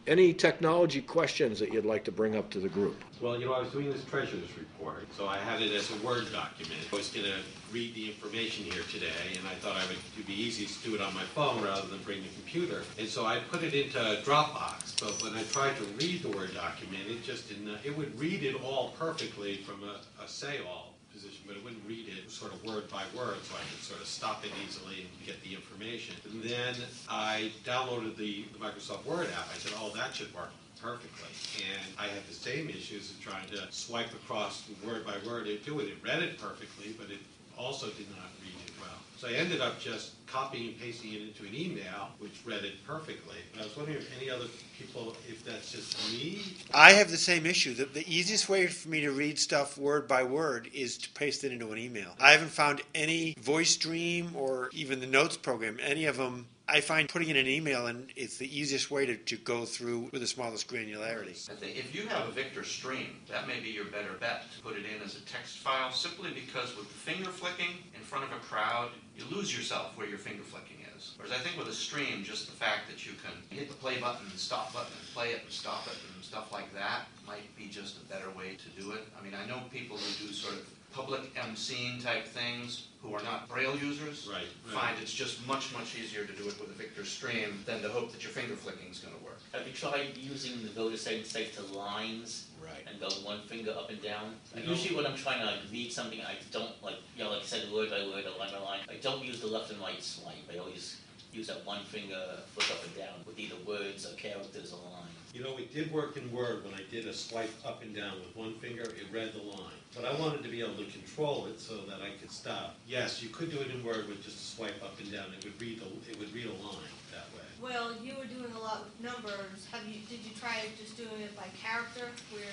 Any technology questions that you'd like to bring up to the group? Well, I was doing this treasurer's report, so I had it as a Word document. I was going to read the information here today, and I thought it'd be easy to do it on my phone rather than bring the computer. And so I put it into Dropbox, but when I tried to read the Word document, it just didn't, it would read it all perfectly from a say-all position, but it wouldn't read it sort of word by word, so I could sort of stop it easily and get the information. And then I downloaded the Microsoft Word app. I said, oh, that should work perfectly. And I had the same issues of trying to swipe across word by word. It read it perfectly, but it also did not read it well. So I ended up just copying and pasting it into an email, which read it perfectly. But I was wondering if any other people, if that's just me. I have the same issue. The easiest way for me to read stuff word by word is to paste it into an email. I haven't found any VoiceStream or even the Notes program, any of them. I find putting in an email, and it's the easiest way to go through with the smallest granularity. I think if you have a Victor Stream, that may be your better bet to put it in as a text file, simply because with the finger flicking in front of a crowd, you lose yourself where your finger flicking is. Whereas I think with a stream, just the fact that you can hit the play button and stop button and play it and stop it and stuff like that might be just a better way to do it. I mean, I know people who do sort of public emceeing type things who are not Braille users find it's just much easier to do it with a Victor Stream than to hope that your finger flicking is going to work. Have you tried using the go to save to lines and go one finger up and down? Usually when I'm trying to read something, I don't like I said, word by word or line by line. I don't use the left and right swipe. I always use that one finger flick up and down with either words or characters or lines. It did work in Word when I did a swipe up and down with one finger. It read the line. But I wanted to be able to control it so that I could stop. Yes, you could do it in Word with just a swipe up and down. It would read a line that way. Well, you were doing a lot with numbers. Did you try just doing it by character?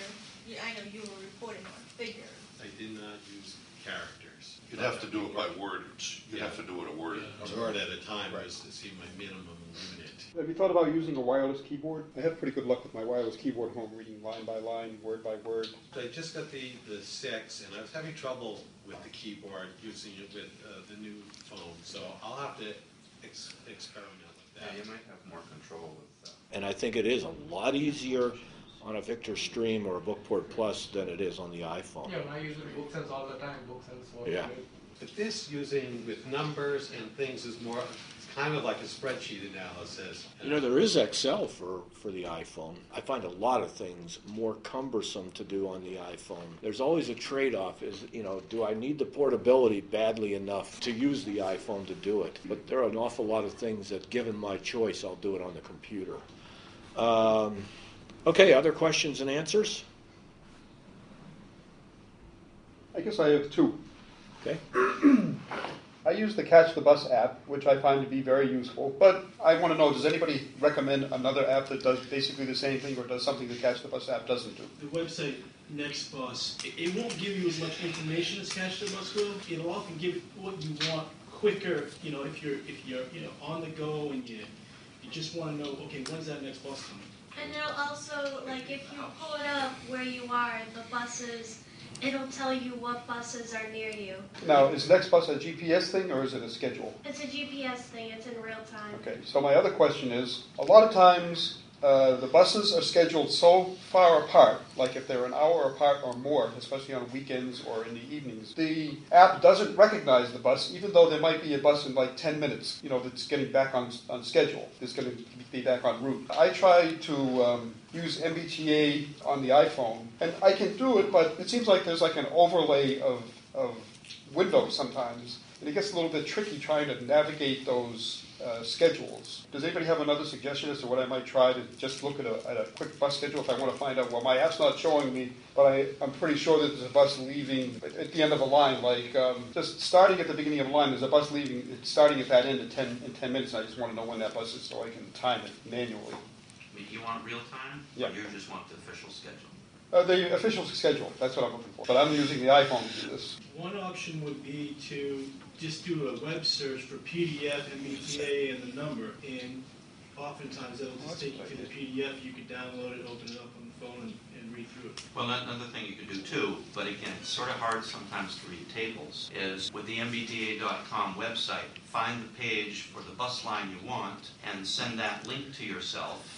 I know you were reporting on figures. I did not use characters. You'd have to do it by words. You'd have to do it a word. A word at a time was to see my minimum limit. Have you thought about using a wireless keyboard? I have pretty good luck with my wireless keyboard at home, reading line by line, word by word. I just got the 6, and I was having trouble with the keyboard using it with the new phone, so I'll have to experiment with that. Yeah, you might have more control with that. And I think it is a lot easier on a Victor Stream or a Bookport Plus than it is on the iPhone. Yeah, I use BookSense all the time. BookSense was Yeah. good. But this using with numbers and things is more, it's kind of like a spreadsheet analysis. There is Excel for the iPhone. I find a lot of things more cumbersome to do on the iPhone. There's always a trade-off do I need the portability badly enough to use the iPhone to do it? But there are an awful lot of things that, given my choice, I'll do it on the computer. Okay, other questions and answers? I guess I have two. Okay. I use the Catch the Bus app, which I find to be very useful, but I want to know, does anybody recommend another app that does basically the same thing or does something the Catch the Bus app doesn't do? The website NextBus, it won't give you as much information as Catch the Bus will. It'll often give what you want quicker, if you're on the go and you just want to know, okay, when's that next bus coming? And it'll also, if you pull it up where you are, the buses, it'll tell you what buses are near you. Now, is NextBus a GPS thing or is it a schedule? It's a GPS thing. It's in real time. Okay, so my other question is, a lot of times the buses are scheduled so far apart, like if they're an hour apart or more, especially on weekends or in the evenings, the app doesn't recognize the bus, even though there might be a bus in 10 minutes, that's getting back on schedule, that's going to be back on route. I try to use MBTA on the iPhone, and I can do it, but it seems like there's an overlay of windows sometimes, and it gets a little bit tricky trying to navigate those schedules. Does anybody have another suggestion as to what I might try to just look at a quick bus schedule if I want to find out, well, my app's not showing me, but I'm pretty sure that there's a bus leaving at the end of a line, just starting at the beginning of a line, there's a bus leaving, it's starting at that end in 10 minutes, and I just want to know when that bus is so I can time it manually. You want real time? Yeah. Or you just want the official schedule? The official schedule, that's what I'm looking for. But I'm using the iPhone to do this. One option would be to just do a web search for PDF, MBTA, and the number. And oftentimes it'll just take you to the PDF. You could download it, open it up on the phone, and read through it. Well, another thing you could do too, but again, it's sort of hard sometimes to read tables, is with the MBTA.com website, find the page for the bus line you want and send that link to yourself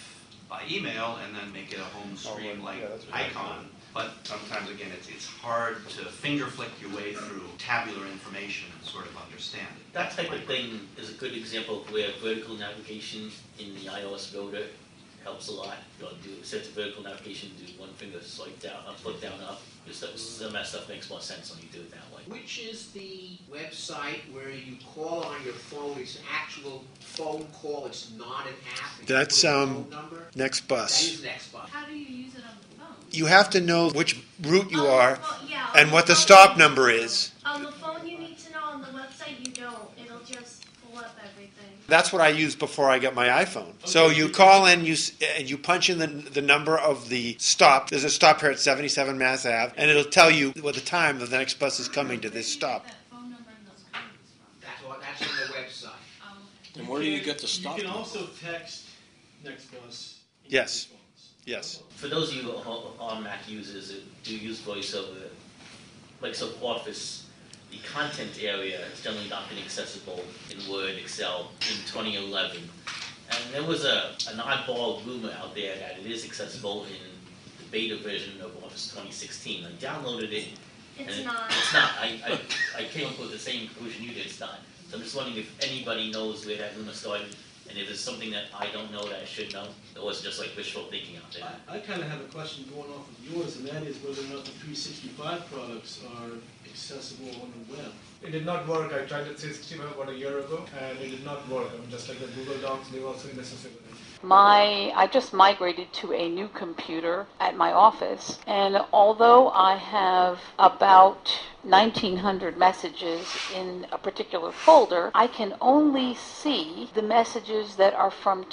by email and then make it a home screen-like yeah, that's right. icon. But sometimes, again, it's hard to finger flick your way through tabular information and sort of understand it. That type of thing is a good example of where vertical navigation in the iOS Builder helps a lot. You know, set to vertical navigation, do one finger swipe down, flip down, up. Some of that stuff makes more sense when you do it that way. Which is the website where you call on your phone? It's an actual phone call. It's not an app. and you That's put a phone number? Next That Bus. is NextBus. How do you use it on the phone? You have to know which route you Oh, are well, yeah, and on what the phone stop you- number is. On the phone you need to know, on the website you don't. It'll just pull up everything. That's what I use before I get my iPhone. So you call in, you punch in the number of the stop. There's a stop here at 77 Mass Ave, and it'll tell you what the time of the next bus is coming to this stop. That phone number and those codes from. That's on the website. And where do you get the stop You can number? also text NextBus. Yes. Yes. For those of you who are Mac users that do use VoiceOver, like so Office, the content area has generally not been accessible in Word, Excel in 2011. And there was an oddball rumor out there that it is accessible in the beta version of Office 2016. I downloaded it. It's and not. It's not. I came up with the same conclusion you did, it's not. So I'm just wondering if anybody knows where that rumor started, and if there's something that I don't know that I should know, or is it just like wishful thinking out there? I kind of have a question going off of yours, and that is whether or not the 365 products are accessible on the web. It did not work. I tried it 365 about a year ago, and it did not work. I mean, just like the Google Docs, they were also inaccessible. I just migrated to a new computer at my office, and although I have about 1,900 messages in a particular folder, I can only see the messages that are from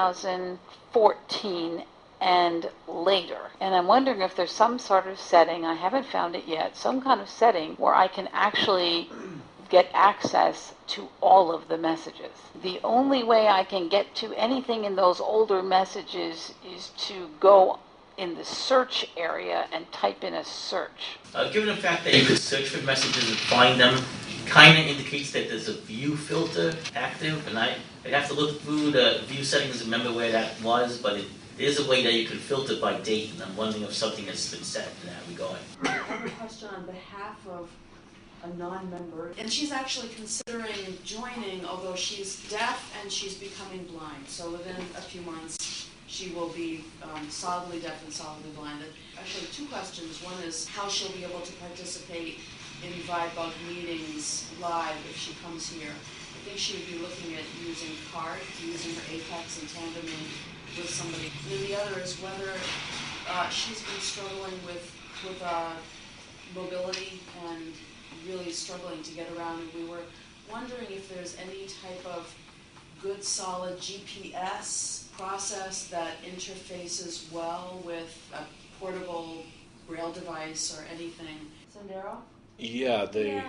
2014 and later. And I'm wondering if there's some sort of setting, I haven't found it yet, some kind of setting where I can actually get access to all of the messages. The only way I can get to anything in those older messages is to go in the search area and type in a search. Given the fact that you could search for messages and find them, kind of indicates that there's a view filter active, and I'd have to look through the view settings and remember where that was, but there's a way that you can filter by date, and I'm wondering if something has been set in that regard. I have a question on behalf of a non-member, and she's actually considering joining, although she's deaf and she's becoming blind. So within a few months, she will be solidly deaf and solidly blind. Actually, two questions. One is how she'll be able to participate in ViBug meetings live if she comes here. I think she would be looking at using CART, using her Apex and tandeming with somebody. And then the other is whether she's been struggling with mobility and really struggling to get around, and we were wondering if there's any type of good solid GPS process that interfaces well with a portable Braille device or anything. Sandero? Yeah,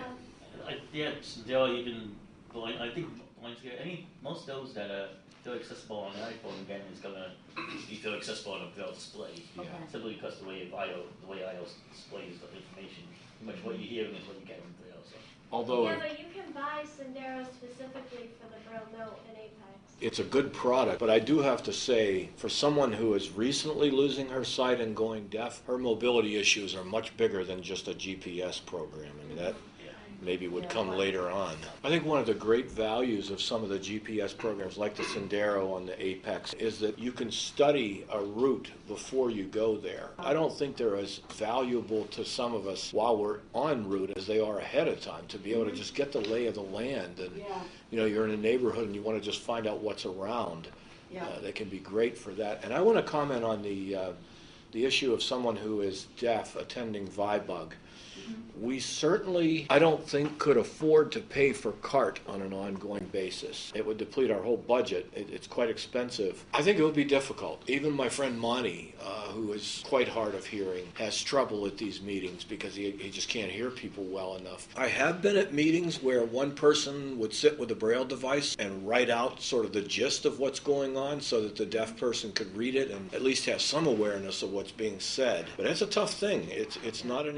Daryl, you can blind. I think blind here. Most of those that are still accessible on the iPhone again is gonna be still accessible on a Braille display. Okay. Simply because the way iOS displays the information, pretty much what you're hearing is what you get in Braille. So. although Yeah, but you can buy Sendero specifically for the Braille Note and Apex. it's a good product, but I do have to say, for someone who is recently losing her sight and going deaf, her mobility issues are much bigger than just a GPS program. I mean, that maybe would come later on. I think one of the great values of some of the GPS programs like the Sendero and the Apex is that you can study a route before you go there. I don't think they're as valuable to some of us while we're en route as they are ahead of time, to be able to just get the lay of the land. And you know, you're in a neighborhood and you want to just find out what's around. They can be great for that. And I want to comment on the issue of someone who is deaf attending ViBug. We certainly, I don't think, could afford to pay for CART on an ongoing basis. It would deplete our whole budget. It's quite expensive. I think it would be difficult. Even my friend Monty, who is quite hard of hearing, has trouble at these meetings because he just can't hear people well enough. I have been at meetings where one person would sit with a Braille device and write out sort of the gist of what's going on so that the deaf person could read it and at least have some awareness of what's being said. But it's a tough thing. It's not an easy thing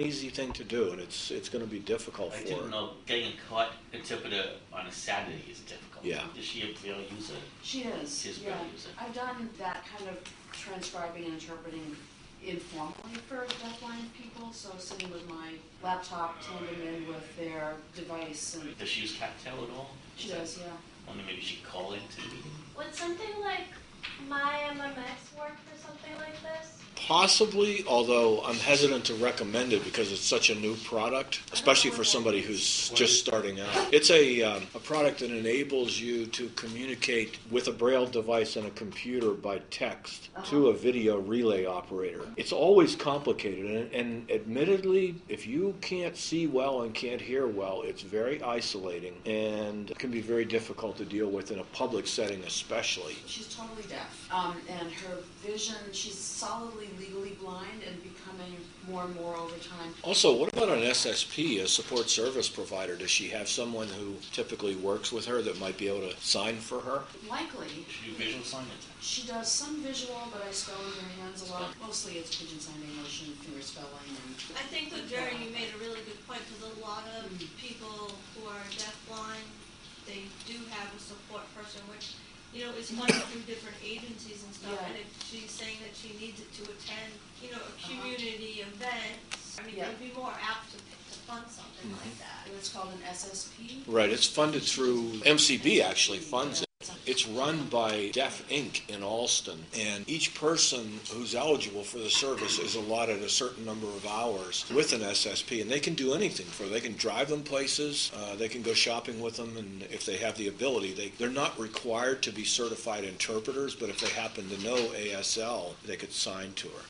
thing to do, and it's going to be difficult I for didn't her. know getting a caught interpreter on a Saturday is difficult. Yeah. Is she a real user? She is, She's a yeah. real user. I've done that kind of transcribing and interpreting informally for deafblind people, so sitting with my laptop, tandem in with their device, and Does she use Captel at all? she does, yeah. Wonder maybe she could call into the meeting. Would something like My MMX work for something like this? Possibly, although I'm hesitant to recommend it because it's such a new product, especially for somebody who's just starting out. It's a product that enables you to communicate with a Braille device and a computer by text to a video relay operator. It's always complicated, and admittedly, if you can't see well and can't hear well, it's very isolating and it can be very difficult to deal with in a public setting especially. She's totally deaf, and her vision, she's solidly legally blind and becoming more and more over time. Also, what about an SSP, a support service provider? Does she have someone who typically works with her that might be able to sign for her? Likely. She do visual signage. She does some visual, but I spell with her hands a lot. Mostly it's pigeon signing, motion, finger spelling, and I think that Jerry, you made a really good point, because a lot of people who are deafblind, they do have a support person, which, you know, is funded through different agencies and stuff, Yeah. and if she's saying that she needs it to attend, you know, a community event, I mean, Yeah. they'd be more apt to fund something like that. and it's called an SSP. Right, it's funded through, MCB actually funds it. It's run by Deaf Inc. in Alston, and each person who's eligible for the service is allotted a certain number of hours with an SSP, and they can do anything for it. They can drive them places, they can go shopping with them, and if they have the ability, they're not required to be certified interpreters, but if they happen to know ASL, they could sign to her.